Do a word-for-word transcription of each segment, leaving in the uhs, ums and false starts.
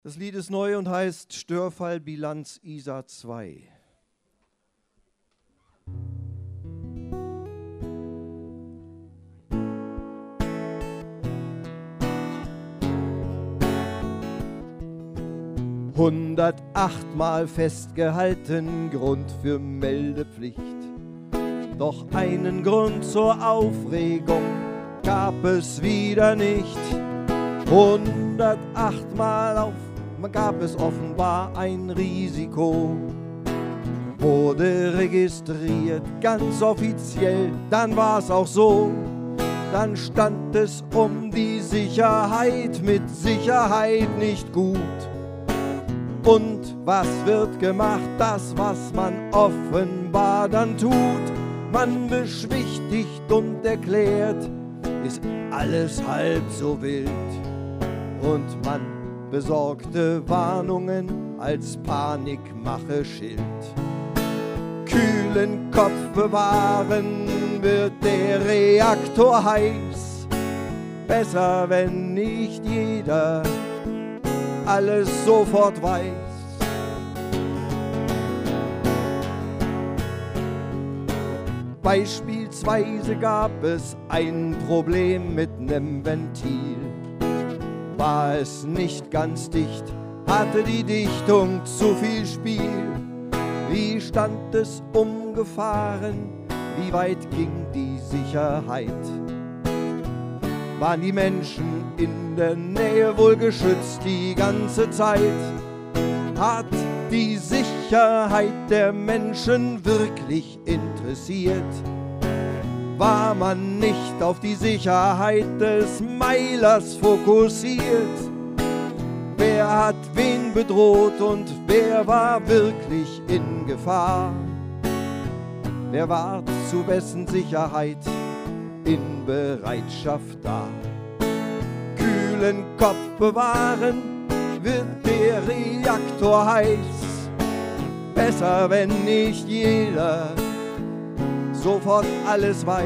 Das Lied ist neu und heißt Störfallbilanz Isar zwei. hundertacht Mal festgehalten, Grund für Meldepflicht. Doch einen Grund zur Aufregung gab es wieder nicht. hundertacht Mal auf gab es offenbar ein Risiko. Wurde registriert, ganz offiziell, dann war's auch so. Dann stand es um die Sicherheit, mit Sicherheit nicht gut. Und was wird gemacht? Das, was man offenbar dann tut. Man beschwichtigt und erklärt, ist alles halb so wild. Und man besorgte Warnungen als Panikmache-Schild. Kühlen Kopf bewahren, wird der Reaktor heiß. Besser, wenn nicht jeder alles sofort weiß. Beispielsweise gab es ein Problem mit nem Ventil. War es nicht ganz dicht, hatte die Dichtung zu viel Spiel. Wie stand es um Gefahren, wie weit ging die Sicherheit? Waren die Menschen in der Nähe wohl geschützt die ganze Zeit? Hat die Sicherheit der Menschen wirklich interessiert? War man nicht auf die Sicherheit des Meilers fokussiert? Wer hat wen bedroht und wer war wirklich in Gefahr? Wer war zu wessen Sicherheit in Bereitschaft da? Kühlen Kopf bewahren, wird der Reaktor heiß. Besser, wenn nicht jeder sofort alles weiß.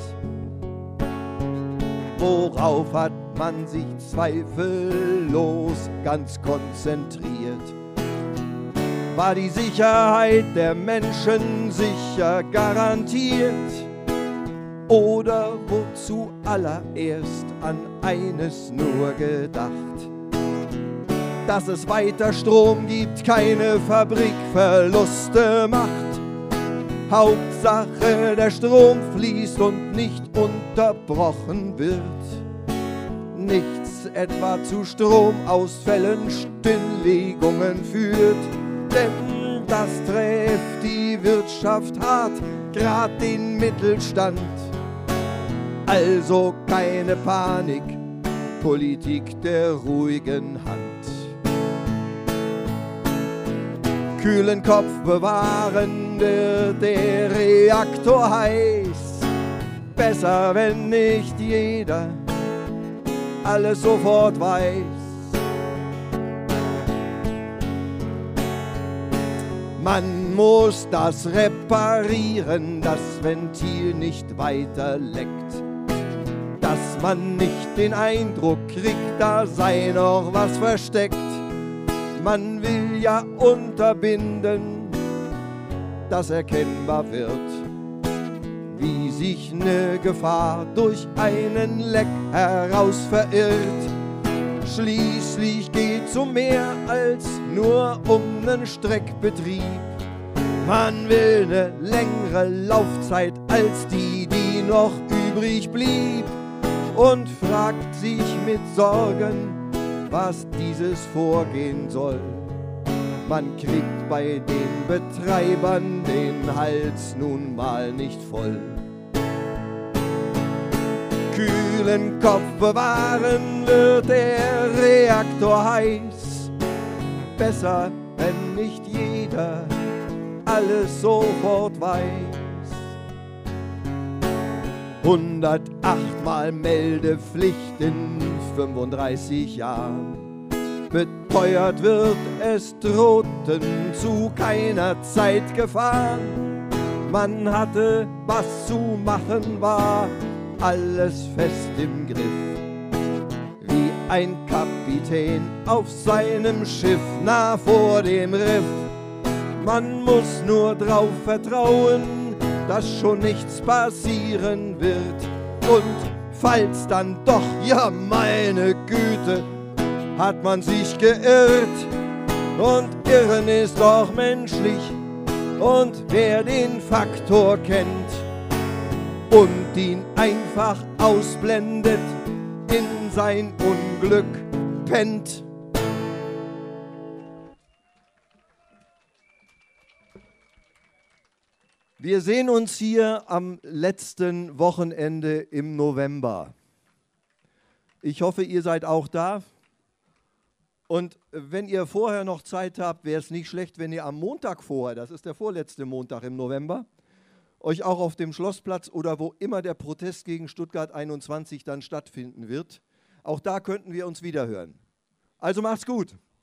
Worauf hat man sich zweifellos ganz konzentriert? War die Sicherheit der Menschen sicher garantiert? Oder wozu allererst an eines nur gedacht? Dass es weiter Strom gibt, keine Fabrikverluste macht. Hauptsache, der Strom fließt und nicht unterbrochen wird. Nichts etwa zu Stromausfällen, Stilllegungen führt. Denn das trifft die Wirtschaft hart, grad den Mittelstand. Also keine Panik, Politik der ruhigen Hand. Kühlen Kopf bewahren, wird der Reaktor heiß. Besser, wenn nicht jeder alles sofort weiß. Man muss das reparieren, das Ventil nicht weiter leckt. Dass man nicht den Eindruck kriegt, da sei noch was versteckt. Man will ja unterbinden, dass erkennbar wird, wie sich eine Gefahr durch einen Leck heraus verirrt. Schließlich geht's um mehr als nur um nen Streckbetrieb. Man will eine längere Laufzeit als die, die noch übrig blieb. Und fragt sich mit Sorgen, was dieses Vorgehen soll. Man kriegt bei den Betreibern den Hals nun mal nicht voll. Kühlen Kopf bewahren, wird der Reaktor heiß. Besser, wenn nicht jeder alles sofort weiß. hundertacht Mal Meldepflicht in fünfunddreißig Jahren. Beteuert wird, es drohten zu keiner Zeit Gefahren. Man hatte, was zu machen war, alles fest im Griff. Wie ein Kapitän auf seinem Schiff nah vor dem Riff. Man muss nur drauf vertrauen, dass schon nichts passieren wird. Und falls dann doch, ja meine Güte, hat man sich geirrt. Und Irren ist doch menschlich, und wer den Faktor kennt und ihn einfach ausblendet, in sein Unglück pennt. Wir sehen uns hier am letzten Wochenende im November. Ich hoffe, ihr seid auch da. Und wenn ihr vorher noch Zeit habt, wäre es nicht schlecht, wenn ihr am Montag vorher, das ist der vorletzte Montag im November, euch auch auf dem Schlossplatz oder wo immer der Protest gegen Stuttgart einundzwanzig dann stattfinden wird, auch da könnten wir uns wiederhören. Also macht's gut.